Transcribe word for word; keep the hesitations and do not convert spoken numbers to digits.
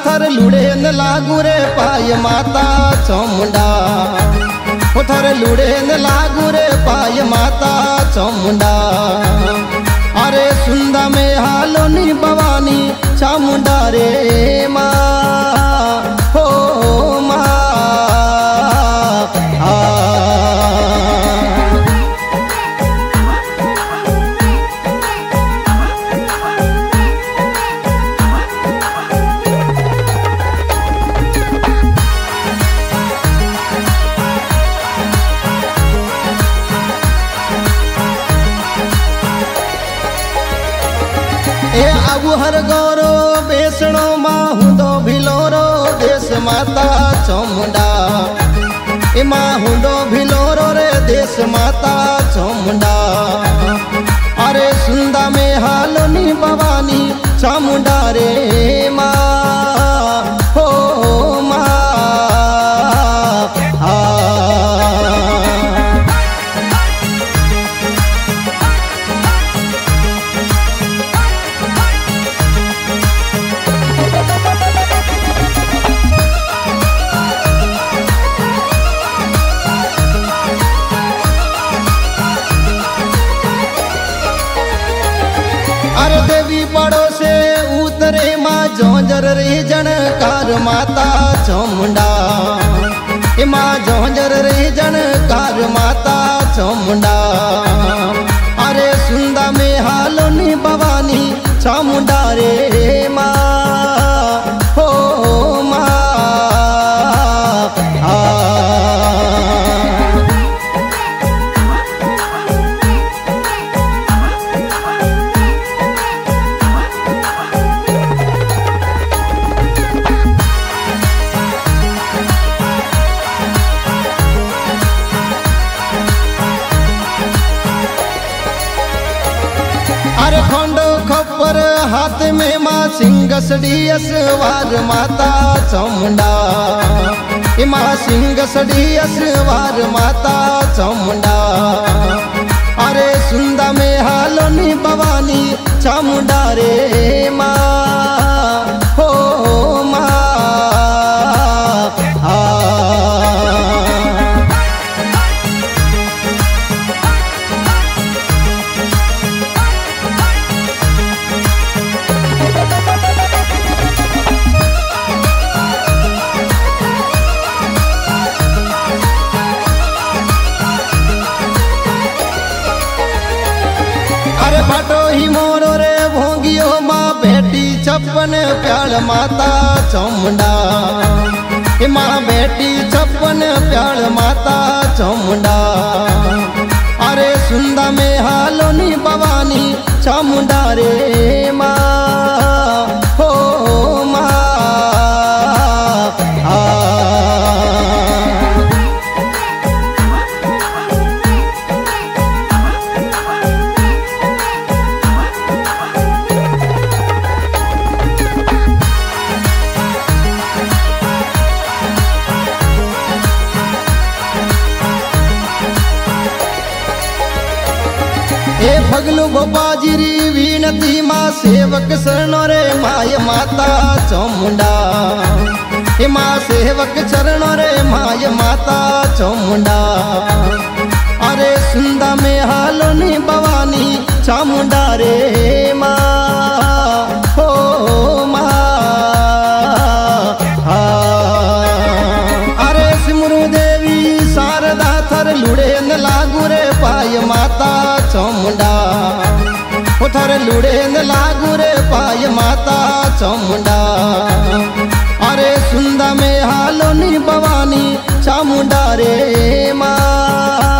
थर लुड़े न लागू रे पाय माता चामुंडा। ओ थर लुड़े न लागू रे पाय माता चामुंडा। अरे सुंदा में हालो नी भवानी चामुंडा रे माँ हो माँ आ। ए आबू हर गौरो बेसणो माहुंदो भिलोरो देश माता चामुंडा। ए माहुंदो भिलोरो रे देश माता चामुंडा। अरे सुंदा में हालो नी भवानी चामुंडा रे माँ हो माँ आ। अरे देवी पड़ो से उतरे माँ जोंजर रे जनकार माता चामुंडा। ए माँ जोंजर रे जनकार माता चामुंडा। अरे सुंदा में हालो नी भवानी चामुंडा रे माँ हो माँ आ। अरे खोंडो खप्पर हाथ में माँ सिंगसड़ी असवार माता चामुंडा। ए माँ सिंगसड़ी असवार माता चामुंडा। अरे सुंदा में हालो नी भवानी चामुंडा रे माँ हो माँ आ। अरे भाटो ही मोरो रे भोंगियो माँ बेटी छप्पन प्याल माता चामुंडा। ए माँ बेटी छप्पन प्याल माता चामुंडा। अरे सुंदा में हालो नी भवानी चामुंडा रे माँ हो माँ आ। ए भगलू गोपाजिरी वीनती माँ सेवक शरणो रे माय माता चामुंडा। ए माँ सेवक चरणो रे माय माता चामुंडा। अरे सुंदा में हालो नी भवानी चामुंडा रे माँ हो माँ आ। अरे सिमरू देवी शारदा थर लुड़े न लागू रे पाय माता चामुंडा। ओ थर लुड़े न लागू रे पाय माता चामुंडा। अरे सुंदा में हालो नी भवानी चामुंडा रे माँ।